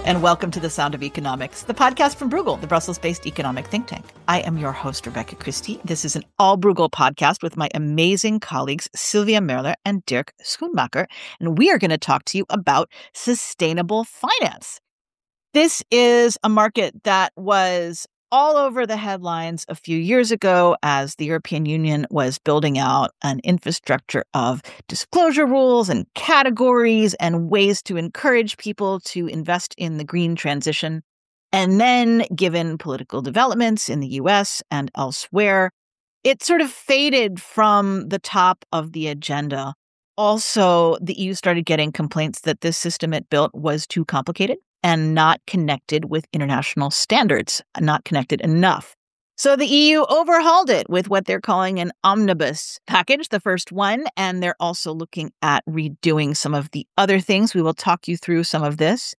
and welcome to The Sound of Economics, the podcast from Bruegel, the Brussels-based economic think tank. I am your host, Rebecca Christie. This is an all-Bruegel podcast with my amazing colleagues, Sylvia Merler and Dirk Schoenmaker, and we are going to talk to you about sustainable finance. This is a market that was all over the headlines a few years ago as the European Union was building out an infrastructure of disclosure rules and categories and ways to encourage people to invest in the green transition. And then, given political developments in the US and elsewhere, it sort of faded from the top of the agenda. Also, the EU started getting complaints that this system it built was too complicated and not connected with international standards, not connected enough. So the EU overhauled it with what they're calling an omnibus package, the first one, and they're also looking at redoing some of the other things. We will talk you through some of this.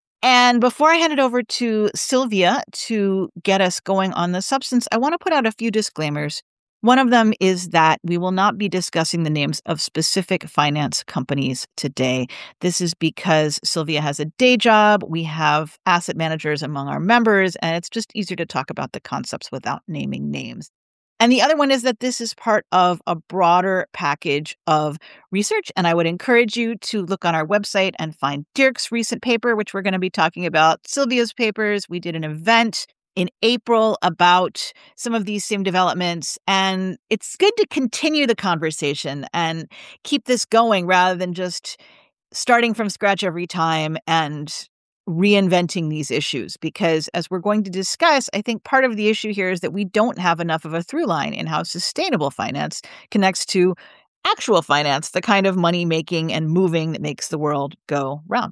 And before I hand it over to Sylvia to get us going on the substance, I want to put out a few disclaimers. One of them is that we will not be discussing the names of specific finance companies today. This is because Sylvia has a day job. We have asset managers among our members, and it's just easier to talk about the concepts without naming names. And the other one is that this is part of a broader package of research. And I would encourage you to look on our website and find Dirk's recent paper, which we're going to be talking about, Sylvia's papers. We did an event in April about some of these same developments. And it's good to continue the conversation and keep this going rather than just starting from scratch every time and reinventing these issues. Because as we're going to discuss, I think part of the issue here is that we don't have enough of a through line in how sustainable finance connects to actual finance, the kind of money making and moving that makes the world go round.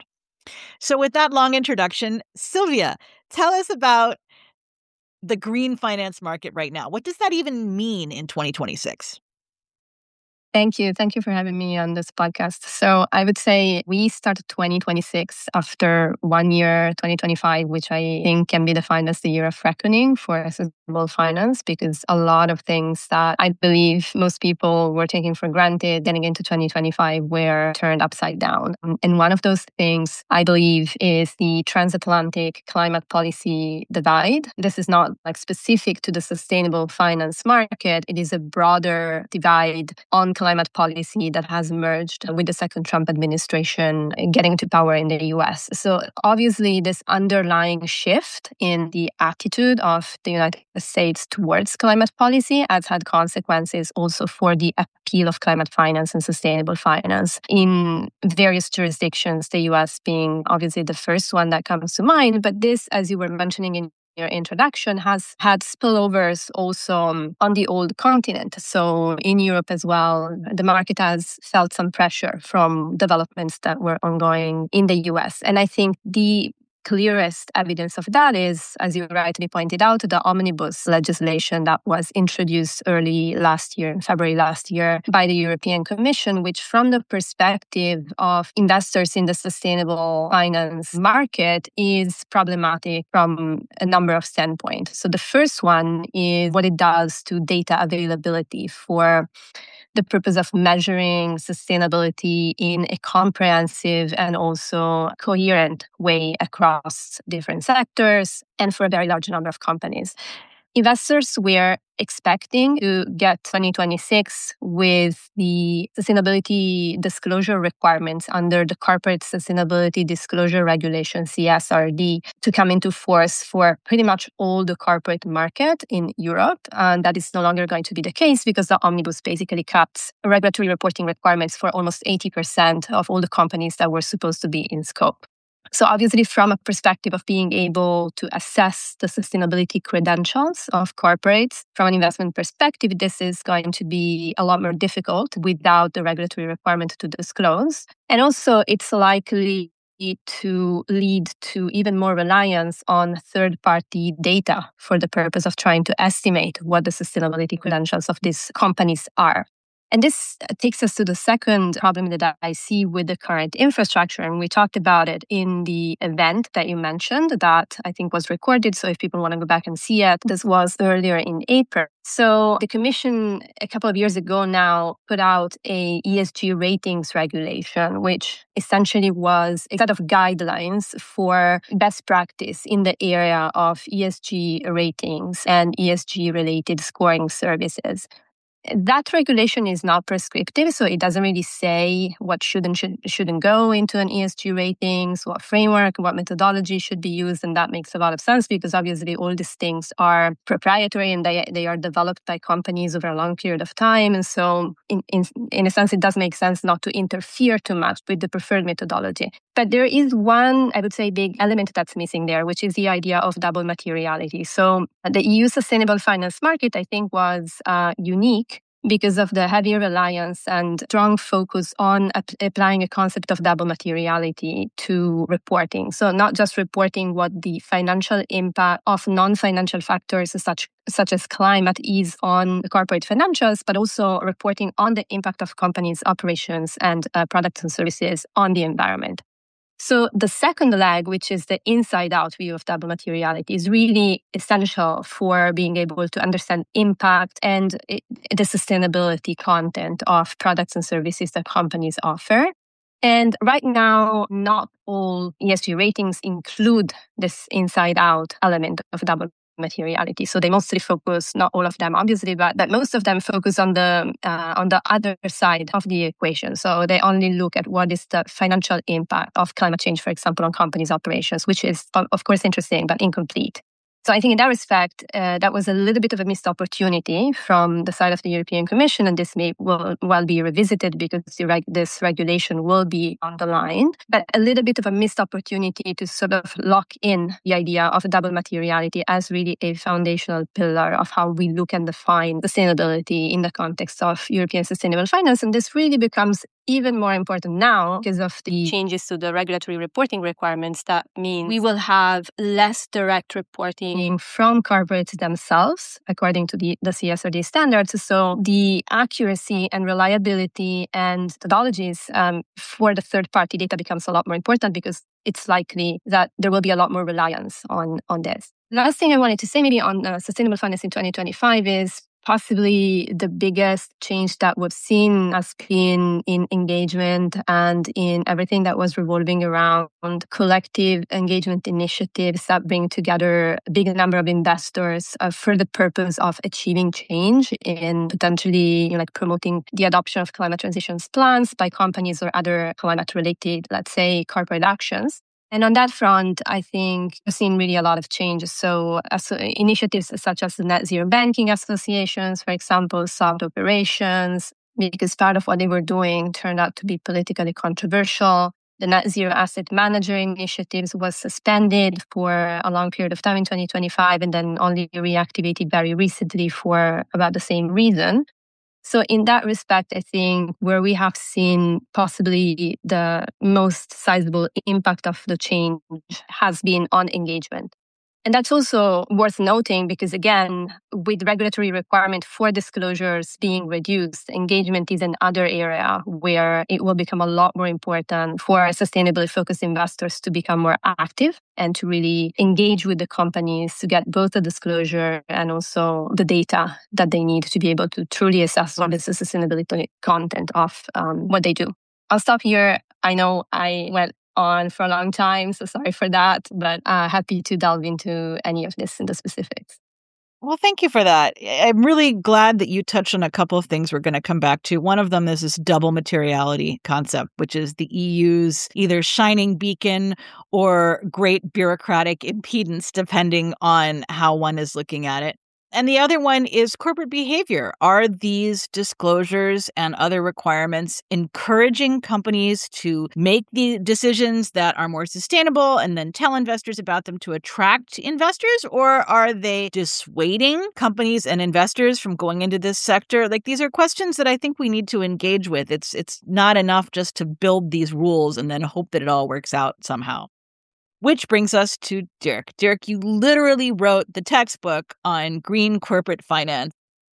So with that long introduction, Sylvia, tell us about the green finance market right now. What does that even mean in 2026? Thank you. Thank you for having me on this podcast. So I would say we started 2026 after 1 year, 2025, which I think can be defined as the year of reckoning for sustainable finance, because a lot of things that I believe most people were taking for granted getting into 2025 were turned upside down. And one of those things, I believe, is the transatlantic climate policy divide. This is not specific to the sustainable finance market. It is a broader divide on climate policy that has emerged with the second Trump administration getting into power in the US. So obviously this underlying shift in the attitude of the United States towards climate policy has had consequences also for the appeal of climate finance and sustainable finance in various jurisdictions, the US being obviously the first one that comes to mind. But this, as you were mentioning in your introduction, has had spillovers also on the old continent. So in Europe as well, the market has felt some pressure from developments that were ongoing in the US. And I think the clearest evidence of that is, as you rightly pointed out, the omnibus legislation that was introduced early last year, in February last year, by the European Commission, which from the perspective of investors in the sustainable finance market is problematic from a number of standpoints. So the first one is what it does to data availability for the purpose of measuring sustainability in a comprehensive and also coherent way across different sectors and for a very large number of companies. Investors were expecting to get 2026 with the sustainability disclosure requirements under the Corporate Sustainability Disclosure Regulation, CSRD, to come into force for pretty much all the corporate market in Europe. And that is no longer going to be the case because the omnibus basically caps regulatory reporting requirements for almost 80% of all the companies that were supposed to be in scope. So obviously, from a perspective of being able to assess the sustainability credentials of corporates, from an investment perspective, this is going to be a lot more difficult without the regulatory requirement to disclose. And also, it's likely to lead to even more reliance on third-party data for the purpose of trying to estimate what the sustainability credentials of these companies are. And this takes us to the second problem that I see with the current infrastructure. And we talked about it in the event that you mentioned that I think was recorded. So if people want to go back and see it, this was earlier in April. So the Commission a couple of years ago now put out a ESG ratings regulation, which essentially was a set of guidelines for best practice in the area of ESG ratings and ESG related scoring services. That regulation is not prescriptive, so it doesn't really say what should and shouldn't go into an ESG ratings, what framework, what methodology should be used. And that makes a lot of sense because obviously all these things are proprietary and they are developed by companies over a long period of time. And so in a sense, it does make sense not to interfere too much with the preferred methodology. But there is one, I would say, big element that's missing there, which is the idea of double materiality. So the EU sustainable finance market, I think, was unique because of the heavy reliance and strong focus on applying a concept of double materiality to reporting. So not just reporting what the financial impact of non-financial factors such as climate is on the corporate financials, but also reporting on the impact of companies' operations and products and services on the environment. So the second leg, which is the inside-out view of double materiality, is really essential for being able to understand impact and the sustainability content of products and services that companies offer. And right now, not all ESG ratings include this inside-out element of double materiality. So they mostly focus, not all of them obviously, but most of them focus on the other side of the equation. So they only look at what is the financial impact of climate change, for example, on companies' operations, which is of course interesting, but incomplete. So I think in that respect, that was a little bit of a missed opportunity from the side of the European Commission, and this may well be revisited because this regulation will be on the line, but a little bit of a missed opportunity to sort of lock in the idea of double materiality as really a foundational pillar of how we look and define sustainability in the context of European sustainable finance. And this really becomes even more important now because of the changes to the regulatory reporting requirements. That means we will have less direct reporting from corporates themselves, according to the CSRD standards. So the accuracy and reliability and methodologies for the third-party data becomes a lot more important because it's likely that there will be a lot more reliance on this. Last thing I wanted to say maybe on sustainable finance in 2025 is possibly the biggest change that we've seen has been in engagement and in everything that was revolving around collective engagement initiatives that bring together a big number of investors for the purpose of achieving change in potentially promoting the adoption of climate transition plans by companies or other climate-related, let's say, corporate actions. And on that front, I think we've seen really a lot of changes. So initiatives such as the Net Zero Banking Associations, for example, stopped operations because part of what they were doing turned out to be politically controversial. The Net Zero Asset Manager initiatives was suspended for a long period of time in 2025 and then only reactivated very recently for about the same reason. So in that respect, I think where we have seen possibly the most sizable impact of the change has been on engagement. And that's also worth noting because, again, with regulatory requirement for disclosures being reduced, engagement is another area where it will become a lot more important for sustainably focused investors to become more active and to really engage with the companies to get both the disclosure and also the data that they need to be able to truly assess what is the sustainability content of what they do. I'll stop here. I know I went on for a long time, so sorry for that, but happy to delve into any of this in the specifics. Well, thank you for that. I'm really glad that you touched on a couple of things we're going to come back to. One of them is this double materiality concept, which is the EU's either shining beacon or great bureaucratic impedance, depending on how one is looking at it. And the other one is corporate behavior. Are these disclosures and other requirements encouraging companies to make the decisions that are more sustainable and then tell investors about them to attract investors? Or are they dissuading companies and investors from going into this sector? These are questions that I think we need to engage with. It's not enough just to build these rules and then hope that it all works out somehow. Which brings us to Dirk. Dirk, you literally wrote the textbook on green corporate finance.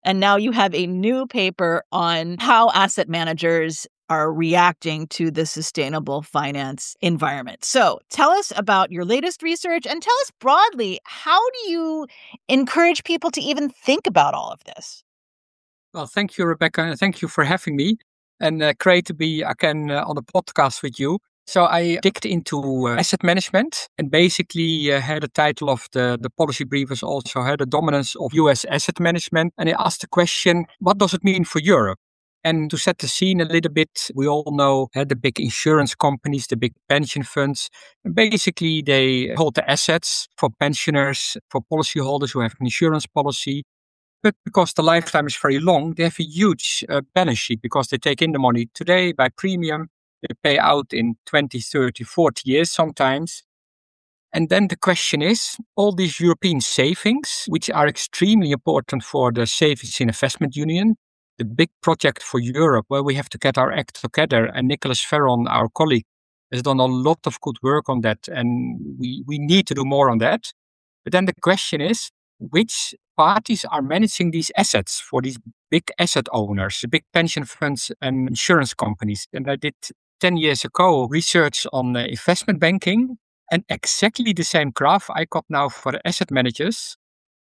And now you have a new paper on how asset managers are reacting to the sustainable finance environment. So tell us about your latest research and tell us broadly, how do you encourage people to even think about all of this? Well, thank you, Rebecca, and thank you for having me. And great to be again on the podcast with you. So I digged into asset management, and basically had the title of the policy brief was also had the dominance of US asset management. And I asked the question, what does it mean for Europe? And to set the scene a little bit, we all know the big insurance companies, the big pension funds. And basically, they hold the assets for pensioners, for policyholders who have an insurance policy. But because the lifetime is very long, they have a huge balance sheet because they take in the money today by premium. They pay out in 20, 30, 40 years sometimes. And then the question is, all these European savings, which are extremely important for the Savings and Investment Union, the big project for Europe where we have to get our act together. And Nicholas Ferron, our colleague, has done a lot of good work on that. And we need to do more on that. But then the question is, which parties are managing these assets for these big asset owners, the big pension funds and insurance companies? And I did 10 years ago research on investment banking, and exactly the same graph I got now for the asset managers.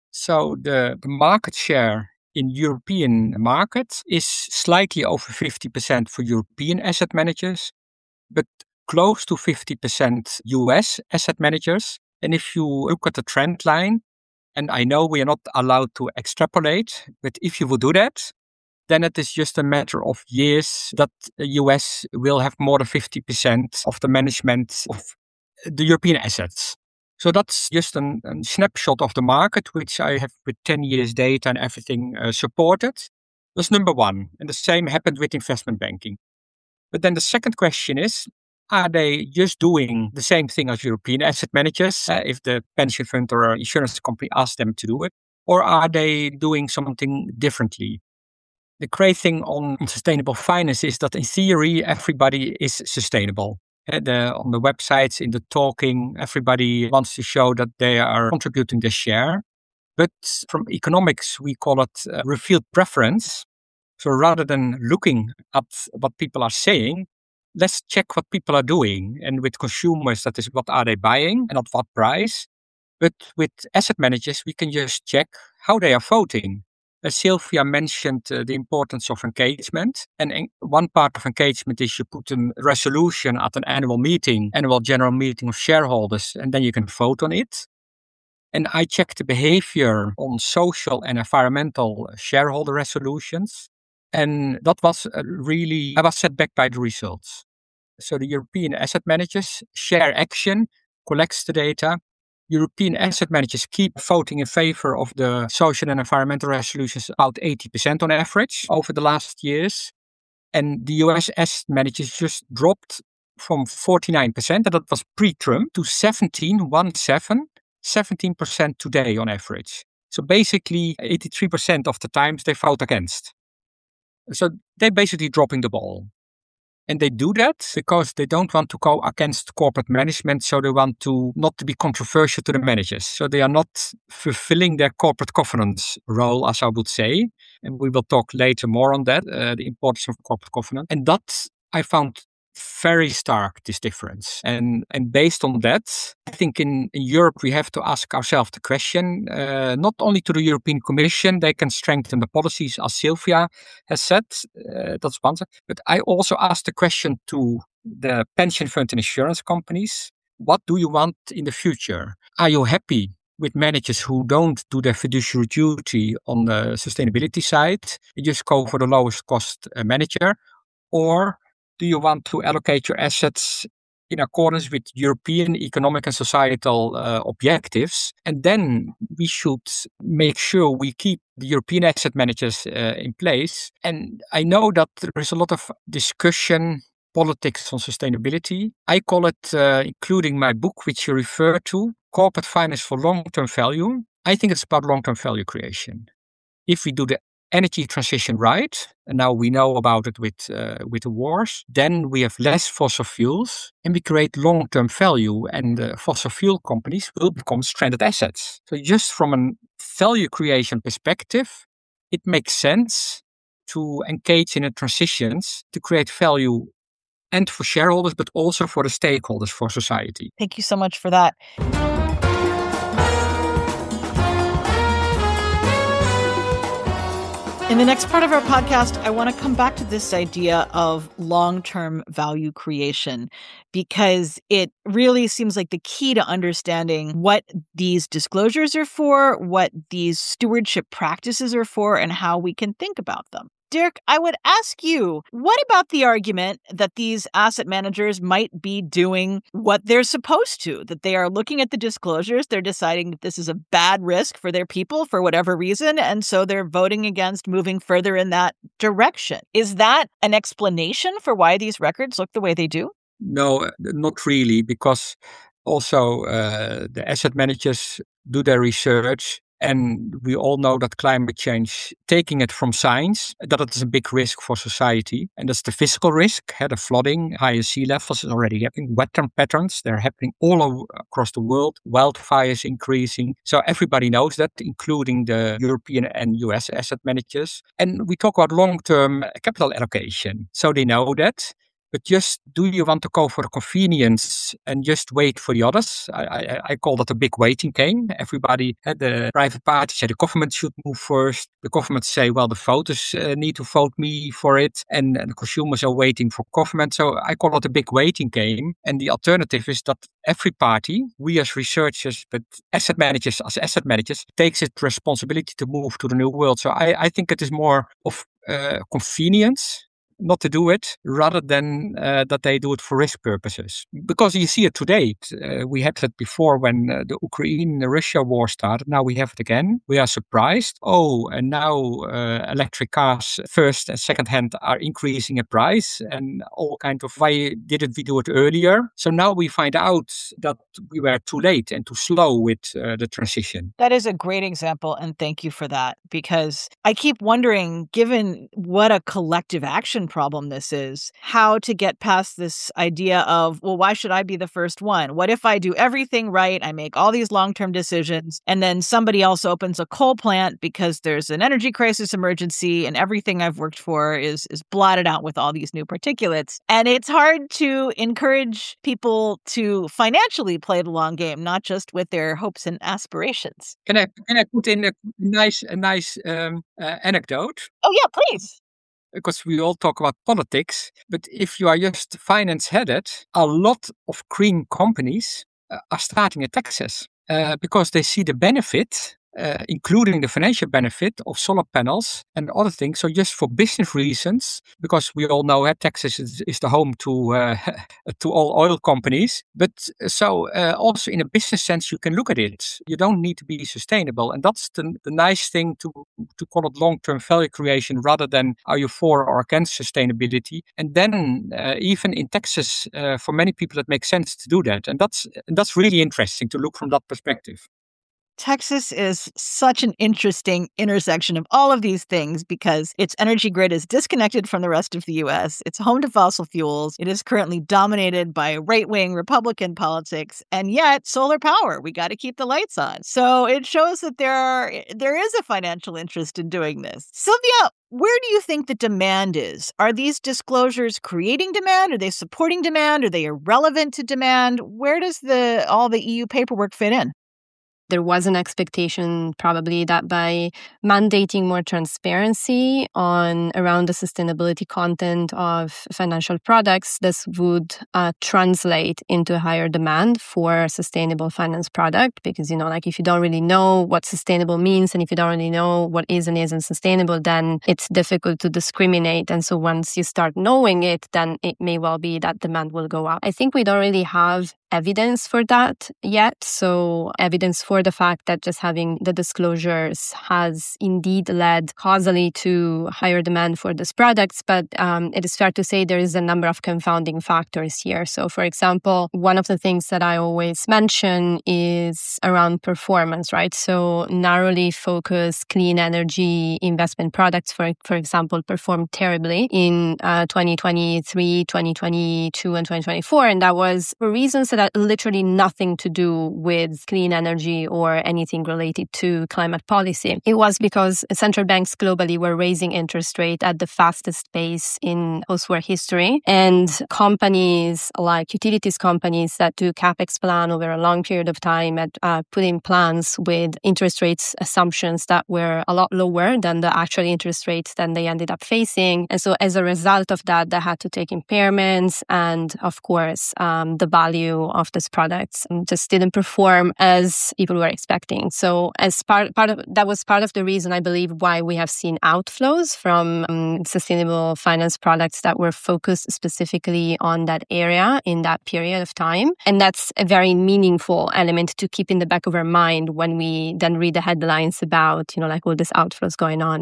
So the market share in European markets is slightly over 50% for European asset managers, but close to 50% US asset managers. And if you look at the trend line, and I know we are not allowed to extrapolate, but if you would do that, then it is just a matter of years that the US will have more than 50% of the management of the European assets. So that's just a snapshot of the market, which I have with 10 years data and everything supported. That's number one. And the same happened with investment banking. But then the second question is, are they just doing the same thing as European asset managers if the pension fund or insurance company asks them to do it? Or are they doing something differently? The great thing on sustainable finance is that in theory, everybody is sustainable. On the websites, in the talking, everybody wants to show that they are contributing their share. But from economics, we call it revealed preference. So rather than looking at what people are saying, let's check what people are doing. And with consumers, that is what are they buying and at what price. But with asset managers, we can just check how they are voting. As Sylvia mentioned, the importance of engagement. And one part of engagement is you put a resolution at an annual general meeting of shareholders, and then you can vote on it. And I checked the behavior on social and environmental shareholder resolutions. And that was I was set back by the results. So the European asset managers share action, collects the data. European asset managers keep voting in favor of the social and environmental resolutions about 80% on average over the last years. And the US asset managers just dropped from 49%, and that was pre-Trump, to 17% today on average. So basically 83% of the times they vote against. So they're basically dropping the ball. And they do that because they don't want to go against corporate management. So they want to not to be controversial to the managers. So they are not fulfilling their corporate governance role, as I would say. And we will talk later more on that, the importance of corporate governance. And that I found very stark, this difference. And based on that, I think in Europe, we have to ask ourselves the question, not only to the European Commission, they can strengthen the policies, as Sylvia has said, that's one thing, but I also asked the question to the pension fund and insurance companies, what do you want in the future? Are you happy with managers who don't do their fiduciary duty on the sustainability side? You just go for the lowest cost manager, or do you want to allocate your assets in accordance with European economic and societal objectives? And then we should make sure we keep the European asset managers in place. And I know that there is a lot of discussion, politics on sustainability. I call it, including my book, which you refer to, Corporate Finance for Long-Term Value. I think it's about long-term value creation. If we do the energy transition right, and now we know about it with the wars, then we have less fossil fuels and we create long-term value, and fossil fuel companies will become stranded assets. So just from a value creation perspective, it makes sense to engage in a transitions to create value and for shareholders, but also for the stakeholders, for society. Thank you so much for that. In the next part of our podcast, I want to come back to this idea of long-term value creation, because it really seems like the key to understanding what these disclosures are for, what these stewardship practices are for, and how we can think about them. Dirk, I would ask you, what about the argument that these asset managers might be doing what they're supposed to, that they are looking at the disclosures, they're deciding that this is a bad risk for their people for whatever reason, and so they're voting against moving further in that direction? Is that an explanation for why these records look the way they do? No, not really, because also the asset managers do their research. And we all know that climate change, taking it from science, that it is a big risk for society. And that's the physical risk, the flooding, higher sea levels is already happening, weather patterns, they're happening all across the world, wildfires increasing. So everybody knows that, including the European and US asset managers. And we talk about long-term capital allocation. So they know that. But just, do you want to go for convenience and just wait for the others? I call that a big waiting game. Everybody, the private parties say the government should move first. The government say, well, the voters need to vote me for it. And the consumers are waiting for government. So I call it a big waiting game. And the alternative is that every party, we as researchers, but asset managers as asset managers, takes its responsibility to move to the new world. So I think it is more of convenience not to do it, rather than that they do it for risk purposes. Because you see it today. We had it before when the Ukraine-Russia war started. Now we have it again. We are surprised. Oh, and now electric cars, first and second hand, are increasing in price. And all kind of, why didn't we do it earlier? So now we find out that we were too late and too slow with the transition. That is a great example, and thank you for that. Because I keep wondering, given what a collective action problem this is, how to get past this idea of, well, why should I be the first one? What if I do everything right? I make all these long-term decisions, and then somebody else opens a coal plant because there's an energy crisis emergency, and everything I've worked for is blotted out with all these new particulates. And it's hard to encourage people to financially play the long game, not just with their hopes and aspirations. Can I put in a nice anecdote? Oh yeah, please. Because we all talk about politics, but if you are just finance-headed, a lot of green companies are starting at Texas because they see the benefit, including the financial benefit of solar panels and other things. So just for business reasons, because we all know Texas is the home to all oil companies. But so also in a business sense, you can look at it. You don't need to be sustainable. And that's the nice thing to call it long-term value creation, rather than are you for or against sustainability. And then even in Texas, for many people, it makes sense to do that. And that's really interesting to look from that perspective. Texas is such an interesting intersection of all of these things because its energy grid is disconnected from the rest of the U.S. It's home to fossil fuels. It is currently dominated by right-wing Republican politics. And yet, solar power, we got to keep the lights on. So it shows that there is a financial interest in doing this. Sylvia, where do you think the demand is? Are these disclosures creating demand? Are they supporting demand? Are they irrelevant to demand? Where does all the EU paperwork fit in? There was an expectation probably that by mandating more transparency around the sustainability content of financial products, this would translate into higher demand for a sustainable finance product. Because, if you don't really know what sustainable means, and if you don't really know what is and isn't sustainable, then it's difficult to discriminate. And so once you start knowing it, then it may well be that demand will go up. I think we don't really have evidence for that yet. So evidence for the fact that just having the disclosures has indeed led causally to higher demand for these products. But it is fair to say there is a number of confounding factors here. So for example, one of the things that I always mention is around performance, right? So narrowly focused clean energy investment products, for example, performed terribly in 2023, 2022, and 2024. And that was for reasons that that had literally nothing to do with clean energy or anything related to climate policy. It was because central banks globally were raising interest rate at the fastest pace in post-war history. And companies like utilities companies that do CapEx plan over a long period of time had put in plans with interest rates assumptions that were a lot lower than the actual interest rates that they ended up facing. And so as a result of that, they had to take impairments. And of course, the value of these products just didn't perform as people were expecting. So as part of that was part of the reason, I believe, why we have seen outflows from sustainable finance products that were focused specifically on that area in that period of time. And that's a very meaningful element to keep in the back of our mind when we then read the headlines about, like all these outflows going on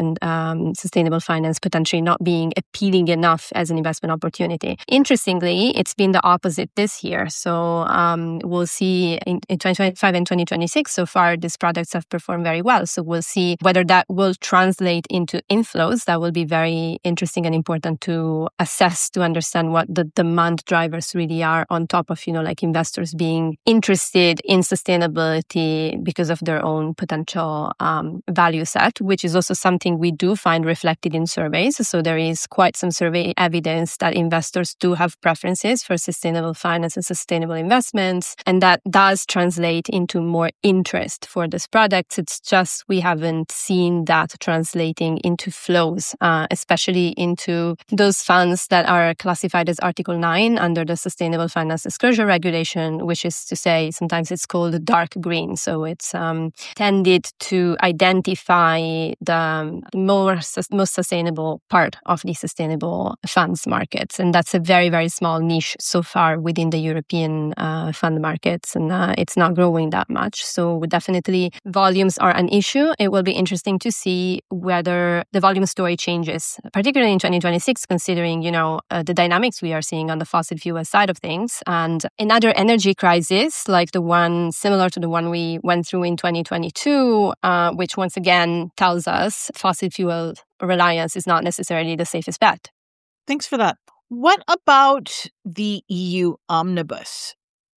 and sustainable finance potentially not being appealing enough as an investment opportunity. Interestingly, it's been the opposite this year. So we'll see in 2025 and 2026, so far, these products have performed very well. So we'll see whether that will translate into inflows. That will be very interesting and important to assess, to understand what the demand drivers really are on top of, investors being interested in sustainability because of their own potential value set, which is also something we do find reflected in surveys. So there is quite some survey evidence that investors do have preferences for sustainable finance and sustainable investments. And that does translate into more interest for these products. It's just we haven't seen that translating into flows, especially into those funds that are classified as Article 9 under the Sustainable Finance Disclosure Regulation, which is to say sometimes it's called dark green. So it's tended to identify the most sustainable part of the sustainable funds markets. And that's a very, very small niche so far within the European fund markets. And it's not growing that much. So definitely volumes are an issue. It will be interesting to see whether the volume story changes, particularly in 2026, considering, the dynamics we are seeing on the fossil fuel side of things. And another energy crisis, like the one similar to the one we went through in 2022, which once again tells us fossil fuel reliance is not necessarily the safest bet. Thanks for that. What about the EU omnibus?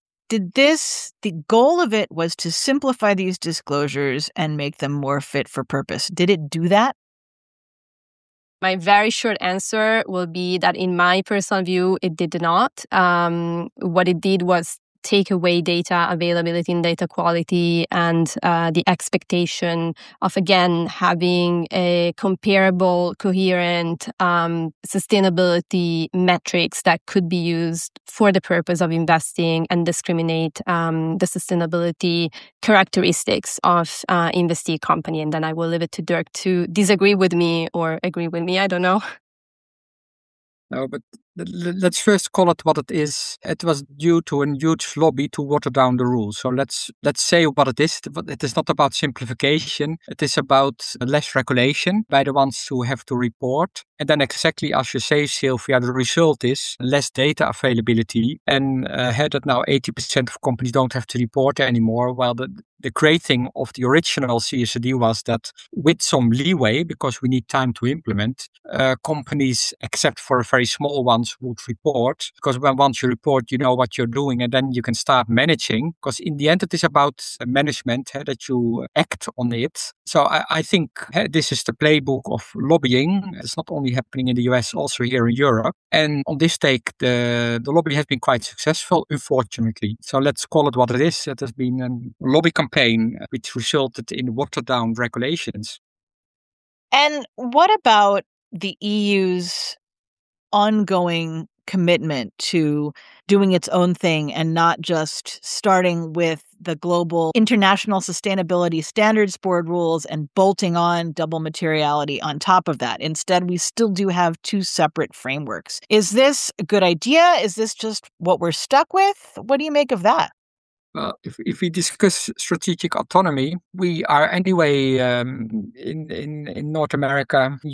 The goal of it was to simplify these disclosures and make them more fit for purpose. Did it do that? My very short answer will be that in my personal view, it did not. What it did was take away data availability and data quality and the expectation of, again, having a comparable, coherent sustainability metrics that could be used for the purpose of investing and discriminate the sustainability characteristics of investee company. And then I will leave it to Dirk to disagree with me or agree with me. I don't know. No, but let's first call it what it is. It was due to a huge lobby to water down the rules. So let's say what it is. It is not about simplification. It is about less regulation by the ones who have to report. And then exactly as you say, Sylvia, the result is less data availability. And that now 80% of companies don't have to report anymore. While the great thing of the original CSRD was that with some leeway, because we need time to implement, companies, except for very small ones, would report, because once you report, you know what you're doing, and then you can start managing, because in the end it is about management, that you act on it. So I think this is the playbook of lobbying. It's not only happening in the US, also here in Europe. And on this take, the lobby has been quite successful, unfortunately. So let's call it what it is. It has been a lobby campaign which resulted in watered down regulations. And what about the EU's ongoing commitment to doing its own thing and not just starting with the global international sustainability standards board rules and bolting on double materiality on top of that? Instead, we still do have two separate frameworks. Is this a good idea? Is this just what we're stuck with? What do you make of that? Well, if we discuss strategic autonomy, we are anyway in North America, Europe,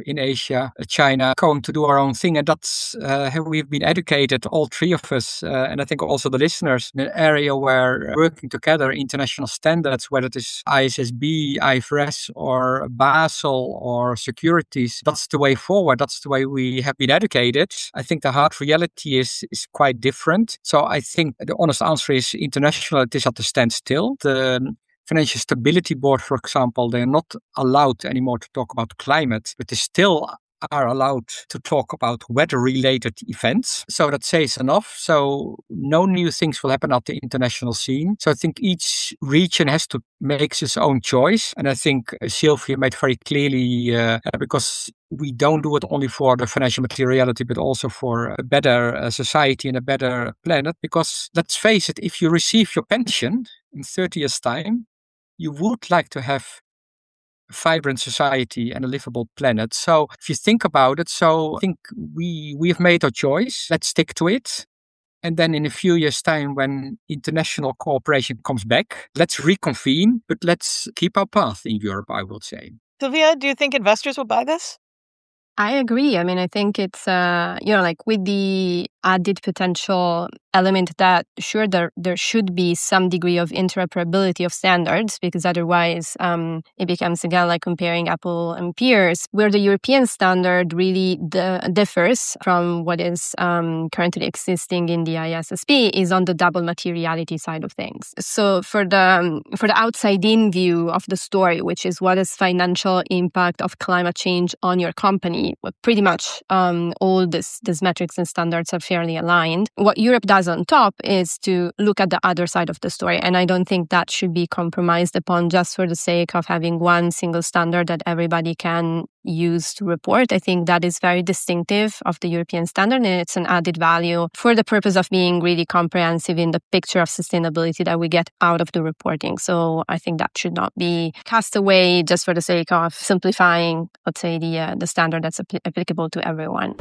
in Asia, China, going to do our own thing. And that's how we've been educated, all three of us, and I think also the listeners, in an area where working together, international standards, whether it is ISSB, IFRS, or Basel, or securities, that's the way forward. That's the way we have been educated. I think the hard reality is quite different. So I think the honest answer is international, it is at a standstill. The Financial Stability Board, for example, they're not allowed anymore to talk about climate, but they still are allowed to talk about weather-related events. So that says enough. So no new things will happen at the international scene. So I think each region has to make its own choice. And I think Sylvia made very clearly, because we don't do it only for the financial materiality, but also for a better society and a better planet. Because let's face it, if you receive your pension in 30 years' time, you would like to have a vibrant society and a livable planet. So if you think about it, so I think we have made our choice. Let's stick to it. And then in a few years' time, when international cooperation comes back, let's reconvene, but let's keep our path in Europe, I would say. Sylvia, do you think investors will buy this? I agree. I mean, I think it's, like with the added potential element that sure, there should be some degree of interoperability of standards, because otherwise it becomes again like comparing Apple and peers, where the European standard really differs from what is currently existing in the ISSB is on the double materiality side of things. So for the outside-in view of the story, which is what is financial impact of climate change on your company, pretty much all these metrics and standards are fairly aligned. What Europe does on top is to look at the other side of the story. And I don't think that should be compromised upon just for the sake of having one single standard that everybody can use to report. I think that is very distinctive of the European standard, and it's an added value for the purpose of being really comprehensive in the picture of sustainability that we get out of the reporting. So I think that should not be cast away just for the sake of simplifying, let's say, the standard that's applicable to everyone.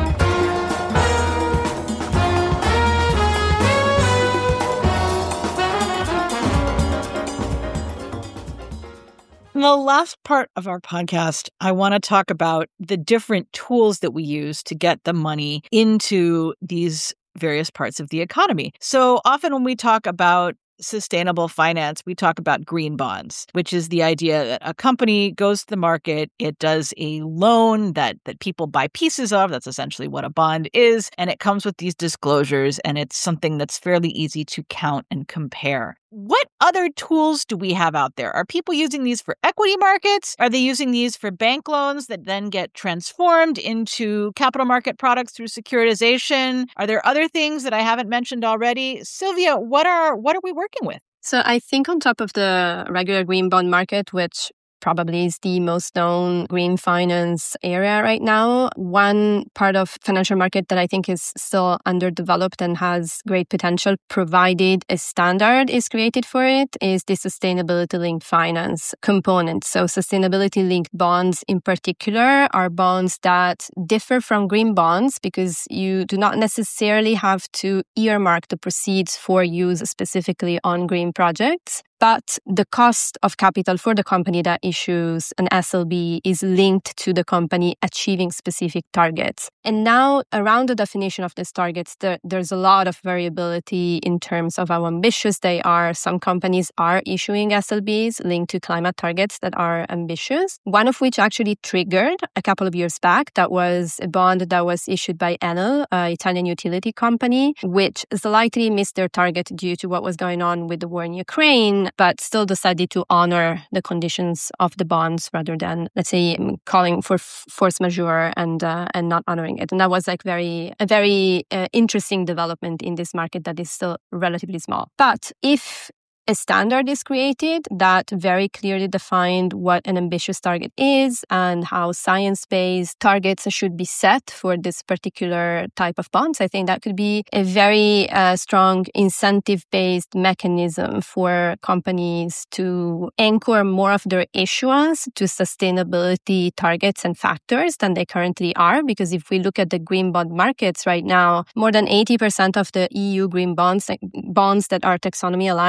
In the last part of our podcast, I want to talk about the different tools that we use to get the money into these various parts of the economy. So often when we talk about sustainable finance, we talk about green bonds, which is the idea that a company goes to the market, it does a loan that people buy pieces of. That's essentially what a bond is. And it comes with these disclosures, and it's something that's fairly easy to count and compare. What other tools do we have out there? Are people using these for equity markets? Are they using these for bank loans that then get transformed into capital market products through securitization? Are there other things that I haven't mentioned already? Sylvia, what are we working with? So I think on top of the regular green bond market, which probably is the most known green finance area right now, one part of financial market that I think is still underdeveloped and has great potential, provided a standard is created for it, is the sustainability-linked finance component. So sustainability-linked bonds in particular are bonds that differ from green bonds because you do not necessarily have to earmark the proceeds for use specifically on green projects. But the cost of capital for the company that issues an SLB is linked to the company achieving specific targets. And now around the definition of these targets, there's a lot of variability in terms of how ambitious they are. Some companies are issuing SLBs linked to climate targets that are ambitious. One of which actually triggered a couple of years back. That was a bond that was issued by Enel, an Italian utility company, which slightly missed their target due to what was going on with the war in Ukraine, but still decided to honor the conditions of the bonds rather than, let's say, calling for force majeure and not honoring it. And that was like a very interesting development in this market that is still relatively small. But if a standard is created that very clearly defined what an ambitious target is and how science-based targets should be set for this particular type of bonds, I think that could be a very strong incentive-based mechanism for companies to anchor more of their issuance to sustainability targets and factors than they currently are. Because if we look at the green bond markets right now, more than 80% of the EU green bonds that are taxonomy aligned, that are issued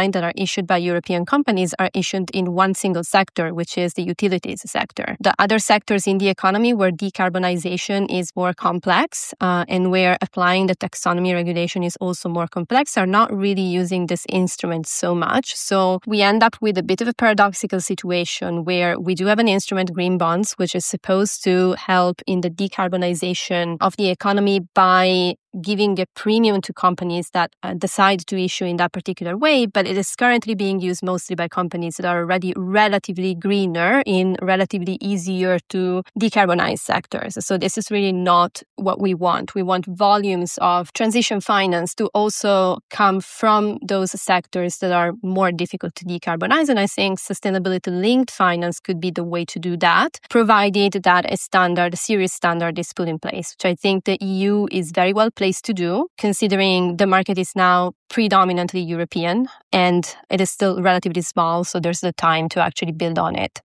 issued by European companies are issued in one single sector, which is the utilities sector. The other sectors in the economy where decarbonization is more complex and where applying the taxonomy regulation is also more complex are not really using this instrument so much. So we end up with a bit of a paradoxical situation where we do have an instrument, green bonds, which is supposed to help in the decarbonization of the economy by giving a premium to companies that decide to issue in that particular way, but it is currently being used mostly by companies that are already relatively greener in relatively easier to decarbonize sectors. So this is really not what we want. We want volumes of transition finance to also come from those sectors that are more difficult to decarbonize. And I think sustainability-linked finance could be the way to do that, provided that a serious standard is put in place, which I think the EU is very well placed to do, considering the market is now predominantly European and it is still relatively small, so there's the time to actually build on it.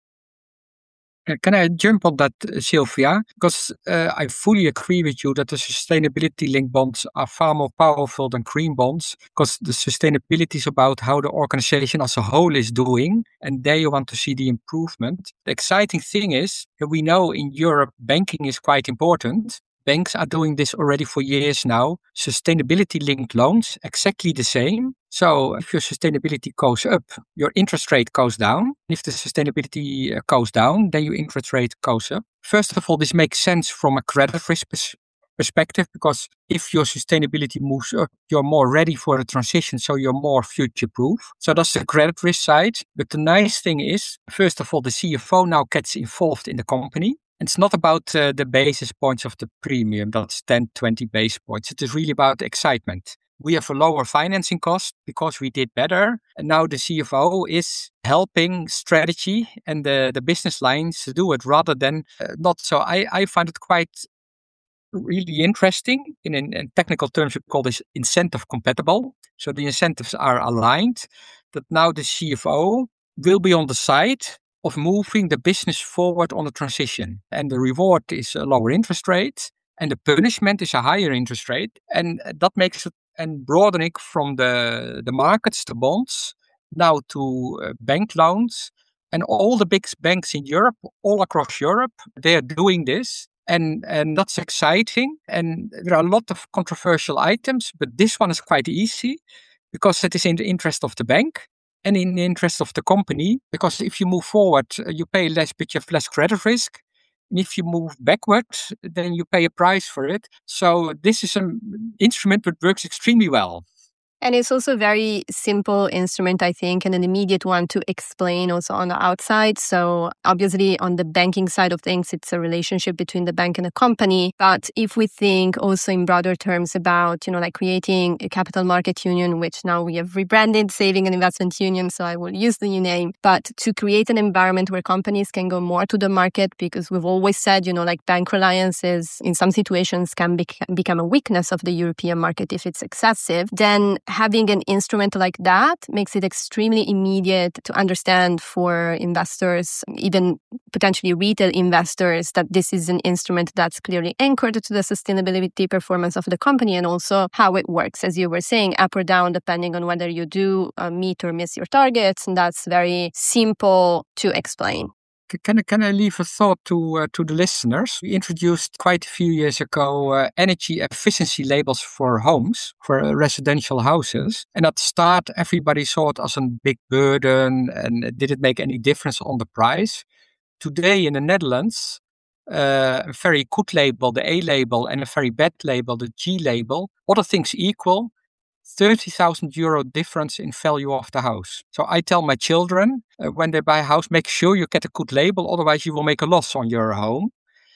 Can I jump on that, Sylvia? Because I fully agree with you that the sustainability-linked bonds are far more powerful than green bonds, because the sustainability is about how the organization as a whole is doing, and there you want to see the improvement. The exciting thing is that we know in Europe banking is quite important. Banks are doing this already for years now. Sustainability-linked loans, exactly the same. So if your sustainability goes up, your interest rate goes down. If the sustainability goes down, then your interest rate goes up. First of all, this makes sense from a credit risk perspective, because if your sustainability moves up, you're more ready for the transition, so you're more future-proof. So that's the credit risk side. But the nice thing is, first of all, the CFO now gets involved in the company. It's not about the basis points of the premium, that's 10, 20 basis points. It is really about excitement. We have a lower financing cost because we did better. And now the CFO is helping strategy and the business lines to do it rather than not. So I find it quite really interesting. In technical terms, we call this incentive compatible. So the incentives are aligned, that now the CFO will be on the side of moving the business forward on the transition. And the reward is a lower interest rate, and the punishment is a higher interest rate. And that makes it, and broadening from the markets, the bonds, now to bank loans. And all the big banks in Europe, all across Europe, they are doing this. And that's exciting. And there are a lot of controversial items, but this one is quite easy because it is in the interest of the bank and in the interest of the company. Because if you move forward, you pay less, but you have less credit risk. And if you move backward, then you pay a price for it. So this is an instrument that works extremely well. And it's also a very simple instrument, I think, and an immediate one to explain also on the outside. So obviously on the banking side of things, it's a relationship between the bank and the company. But if we think also in broader terms about, like creating a capital market union, which now we have rebranded Saving and Investment Union, so I will use the new name, but to create an environment where companies can go more to the market, because we've always said, bank reliance is in some situations can become a weakness of the European market if it's excessive, then having an instrument like that makes it extremely immediate to understand for investors, even potentially retail investors, that this is an instrument that's clearly anchored to the sustainability performance of the company and also how it works, as you were saying, up or down, depending on whether you do meet or miss your targets. And that's very simple to explain. Can I leave a thought to the listeners? We introduced quite a few years ago energy efficiency labels for homes, for residential houses. And at the start, everybody saw it as a big burden and did it make any difference on the price? Today in the Netherlands, a very good label, the A label, and a very bad label, the G label, other things equal, €30,000 difference in value of the house. So I tell my children when they buy a house, make sure you get a good label, otherwise you will make a loss on your home.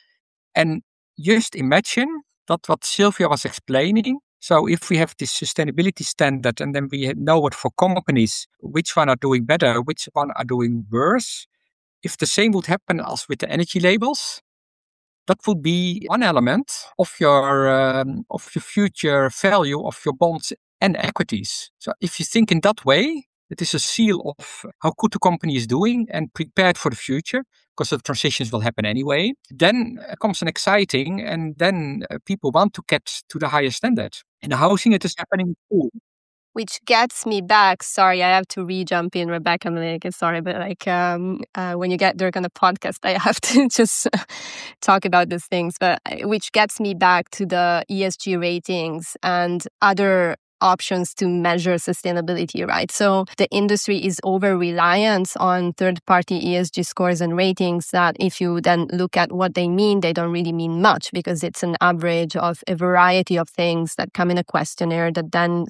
And just imagine that what Sylvia was explaining. So if we have this sustainability standard and then we know it for companies, which one are doing better, which one are doing worse. If the same would happen as with the energy labels, that would be one element of your future value of your bonds and equities. So if you think in that way, it is a seal of how good the company is doing and prepared for the future, because the transitions will happen anyway. Then comes an exciting, and then people want to get to the higher standard. In housing, it is happening too. Which gets me back. Sorry, I have to re-jump in, Rebecca. I'm like, sorry, but when you get Dirk on the podcast, I have to just talk about these things. But which gets me back to the ESG ratings and other options to measure sustainability, right? So the industry is over-reliant on third-party ESG scores and ratings that if you then look at what they mean, they don't really mean much because it's an average of a variety of things that come in a questionnaire that then,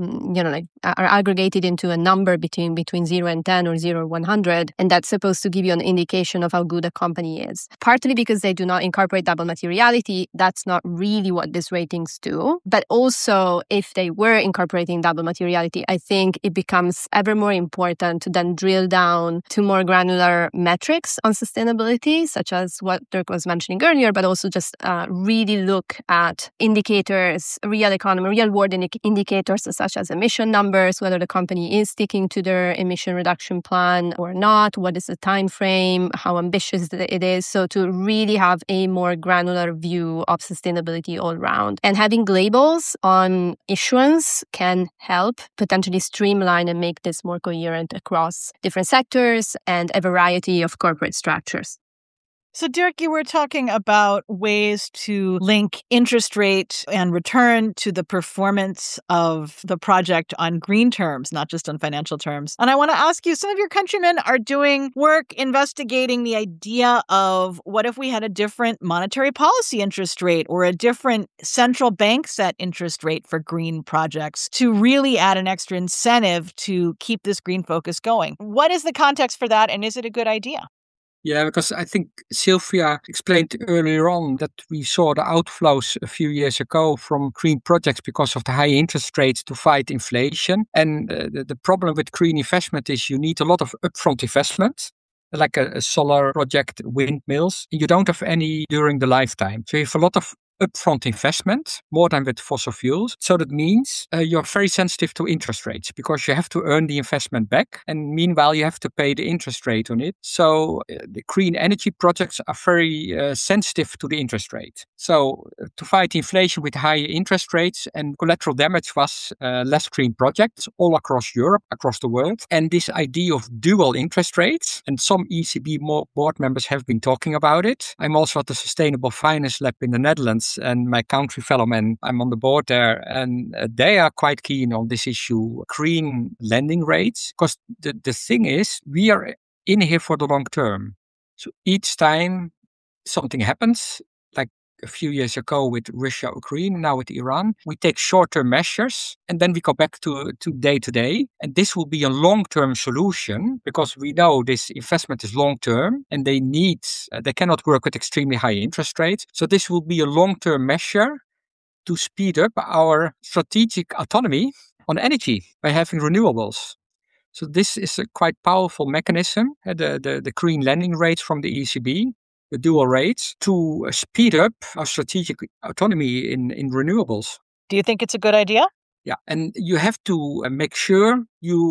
are aggregated into a number between 0 and 10 or 0 and 100. And that's supposed to give you an indication of how good a company is. Partly because they do not incorporate double materiality. That's not really what these ratings do. But also, if they were incorporating double materiality, I think it becomes ever more important to then drill down to more granular metrics on sustainability, such as what Dirk was mentioning earlier, but also just really look at indicators, real economy, real world indicators such as emission numbers, whether the company is sticking to their emission reduction plan or not, what is the time frame, how ambitious it is. So to really have a more granular view of sustainability all around. And having labels on issuance can help potentially streamline and make this more coherent across different sectors and a variety of corporate structures. So, Dirk, you were talking about ways to link interest rate and return to the performance of the project on green terms, not just on financial terms. And I want to ask you, some of your countrymen are doing work investigating the idea of what if we had a different monetary policy interest rate or a different central bank set interest rate for green projects to really add an extra incentive to keep this green focus going. What is the context for that, and is it a good idea? Yeah, because I think Sylvia explained earlier on that we saw the outflows a few years ago from green projects because of the high interest rates to fight inflation. And the problem with green investment is you need a lot of upfront investment, like a solar project, windmills. You don't have any during the lifetime. So you have a lot of upfront investment, more than with fossil fuels. So that means you're very sensitive to interest rates because you have to earn the investment back. And meanwhile, you have to pay the interest rate on it. So the green energy projects are very sensitive to the interest rate. So to fight inflation with higher interest rates and collateral damage was less green projects all across Europe, across the world. And this idea of dual interest rates, and some ECB board members have been talking about it. I'm also at the Sustainable Finance Lab in the Netherlands, and my country fellow men, I'm on the board there, and they are quite keen on this issue, green lending rates, because the thing is, we are in here for the long term. So each time something happens, like a few years ago with Russia, Ukraine, now with Iran, we take short-term measures and then we go back to day to day. And this will be a long-term solution because we know this investment is long-term and they cannot work with extremely high interest rates. So this will be a long-term measure to speed up our strategic autonomy on energy by having renewables. So this is a quite powerful mechanism, the green lending rates from the ECB, the dual rates, to speed up our strategic autonomy in renewables. Do you think it's a good idea? Yeah, and you have to make sure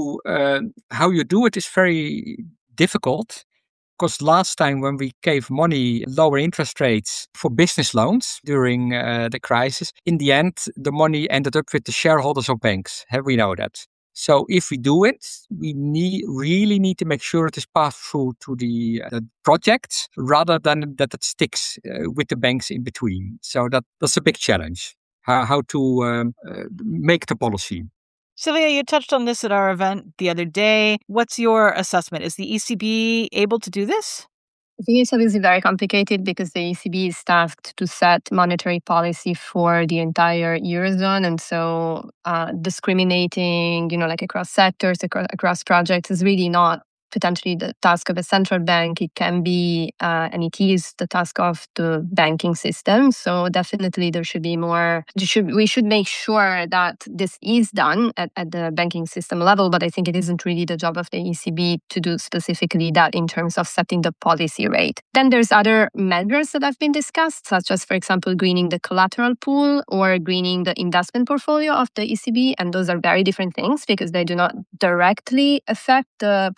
how you do it is very difficult. Because last time when we gave money, lower interest rates for business loans during the crisis, in the end, the money ended up with the shareholders of banks. We know that. So if we do it, we really need to make sure it is passed through to the projects rather than that it sticks with the banks in between. So that's a big challenge, how to make the policy. Sylvia, you touched on this at our event the other day. What's your assessment? Is the ECB able to do this? I think it's obviously very complicated because the ECB is tasked to set monetary policy for the entire Eurozone. And so discriminating, across sectors, across projects is really not potentially the task of a central bank. It can be, and it is the task of the banking system. So definitely there should be more, we should make sure that this is done at the banking system level, but I think it isn't really the job of the ECB to do specifically that in terms of setting the policy rate. Then there's other measures that have been discussed, such as, for example, greening the collateral pool or greening the investment portfolio of the ECB. And those are very different things because they do not directly affect the policy rate.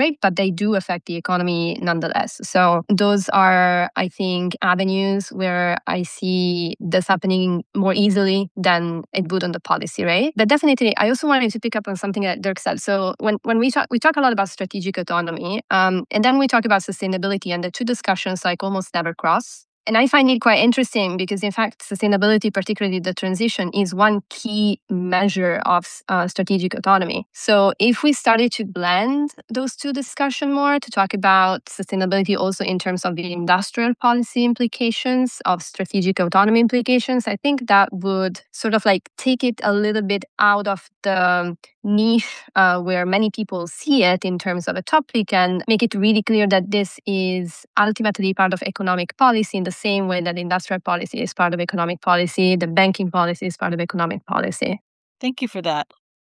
rate, but they do affect the economy nonetheless. So those are, I think, avenues where I see this happening more easily than it would on the policy rate. But definitely, I also wanted to pick up on something that Dirk said. So when we talk a lot about strategic autonomy, and then we talk about sustainability, and the two discussions like almost never cross. And I find it quite interesting because, in fact, sustainability, particularly the transition, is one key measure of strategic autonomy. So if we started to blend those two discussions more to talk about sustainability also in terms of the industrial policy implications of strategic autonomy implications, I think that would sort of like take it a little bit out of the niche where many people see it in terms of a topic and make it really clear that this is ultimately part of economic policy in the same way that industrial policy is part of economic policy, the banking policy is part of economic policy. Thank you for that.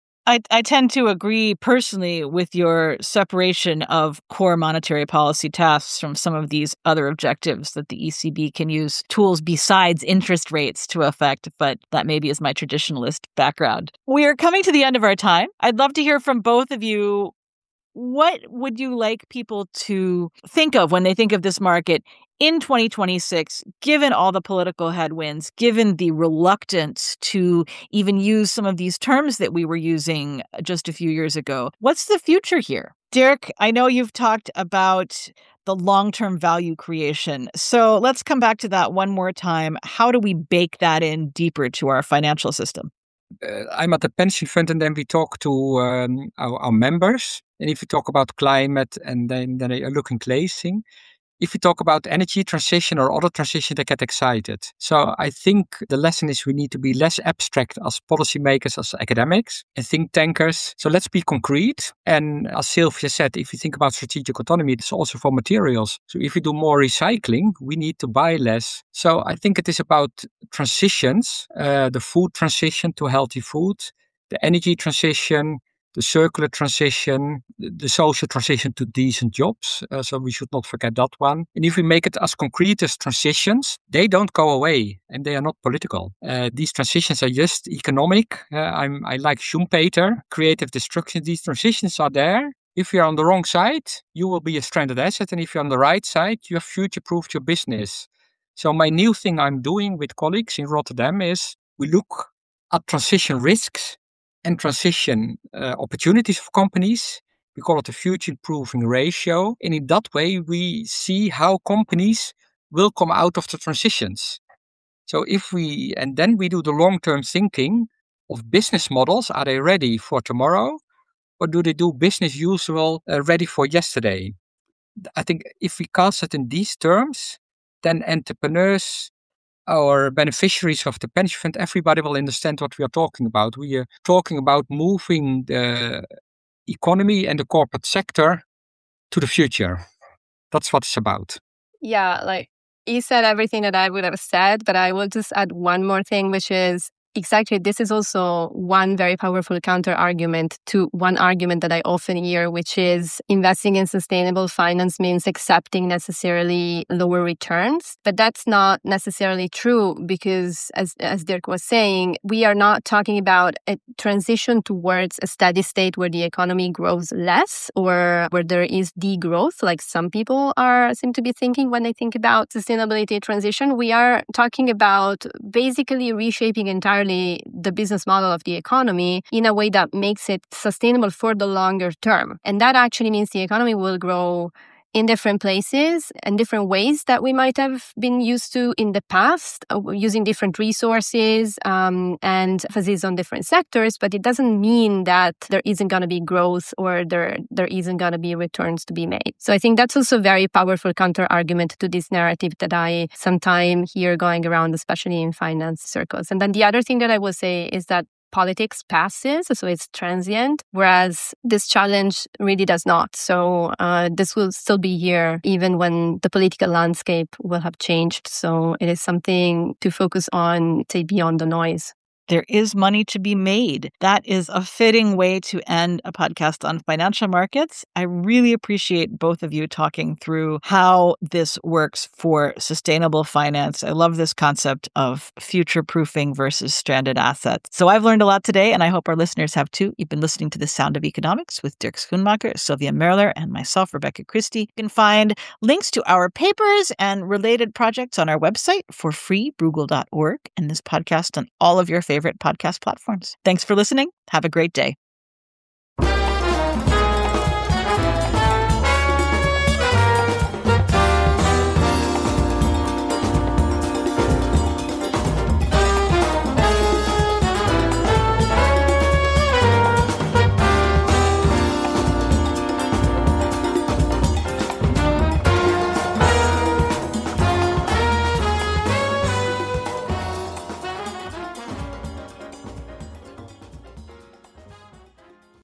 I tend to agree personally with your separation of core monetary policy tasks from some of these other objectives that the ECB can use tools besides interest rates to affect, but that maybe is my traditionalist background. We are coming to the end of our time. I'd love to hear from both of you. What would you like people to think of when they think of this market in 2026, given all the political headwinds, given the reluctance to even use some of these terms that we were using just a few years ago? What's the future here? Dirk, I know you've talked about the long-term value creation. So let's come back to that one more time. How do we bake that in deeper to our financial system? I'm at the pension fund, and then we talk to our members. And if we talk about climate, and then they are looking glazing. If we talk about energy transition or other transition, they get excited. So I think the lesson is we need to be less abstract as policymakers, as academics and think tankers. So let's be concrete. And as Sylvia said, if you think about strategic autonomy, it's also for materials. So if we do more recycling, we need to buy less. So I think it is about transitions, the food transition to healthy food, the energy transition, the circular transition, the social transition to decent jobs. So we should not forget that one. And if we make it as concrete as transitions, they don't go away and they are not political. These transitions are just economic. I like Schumpeter, creative destruction. These transitions are there. If you're on the wrong side, you will be a stranded asset. And if you're on the right side, you have future-proofed your business. So my new thing I'm doing with colleagues in Rotterdam is we look at transition risks and transition opportunities for companies. We call it the future-proofing ratio. And in that way, we see how companies will come out of the transitions. So then we do the long-term thinking of business models. Are they ready for tomorrow? Or do they do business usual ready for yesterday? I think if we cast it in these terms, then entrepreneurs, our beneficiaries of the pension fund, everybody will understand what we are talking about. We are talking about moving the economy and the corporate sector to the future. That's what it's about. Yeah, like you said everything that I would have said, but I will just add one more thing, which is exactly, this is also one very powerful counter argument to one argument that I often hear, which is investing in sustainable finance means accepting necessarily lower returns. But that's not necessarily true because, as Dirk was saying, we are not talking about a transition towards a steady state where the economy grows less or where there is degrowth, like some people seem to be thinking when they think about sustainability transition. We are talking about basically reshaping entirely the business model of the economy in a way that makes it sustainable for the longer term. And that actually means the economy will grow in different places and different ways that we might have been used to in the past, using different resources and emphasis on different sectors. But it doesn't mean that there isn't going to be growth or there isn't going to be returns to be made. So I think that's also a very powerful counter argument to this narrative that I sometimes hear going around, especially in finance circles. And then the other thing that I will say is that politics passes, so it's transient, whereas this challenge really does not. So this will still be here even when the political landscape will have changed. So it is something to focus on, say, beyond the noise. There is money to be made. That is a fitting way to end a podcast on financial markets. I really appreciate both of you talking through how this works for sustainable finance. I love this concept of future-proofing versus stranded assets. So I've learned a lot today, and I hope our listeners have too. You've been listening to The Sound of Economics with Dirk Schoonmaker, Sylvia Merler, and myself, Rebecca Christie. You can find links to our papers and related projects on our website for free, Bruegel.org, and this podcast on all of your favorite podcast platforms. Thanks for listening. Have a great day.